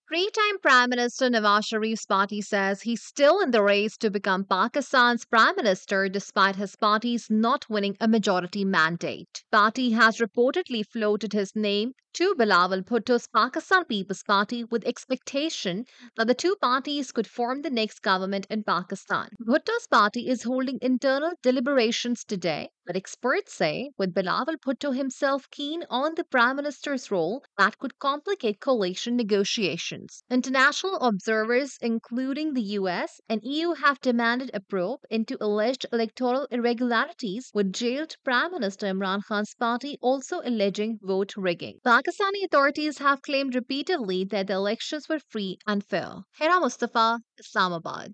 Three-time Prime Minister Nawaz Sharif's party says he's still in the race to become Pakistan's Prime Minister despite his party's not winning a majority mandate. Party has reportedly floated his name to Bilawal Bhutto's Pakistan People's Party with expectation that the two parties could form the next government in Pakistan. Bhutto's party is holding internal deliberations today, but experts say with Bilawal Bhutto himself keen on the Prime Minister's role, that could complicate coalition negotiations. International observers, including the US and EU, have demanded a probe into alleged electoral irregularities, with jailed Prime Minister Imran Khan's party also alleging vote rigging. Pakistani authorities have claimed repeatedly that the elections were free and fair. Hera Mustafa, Islamabad.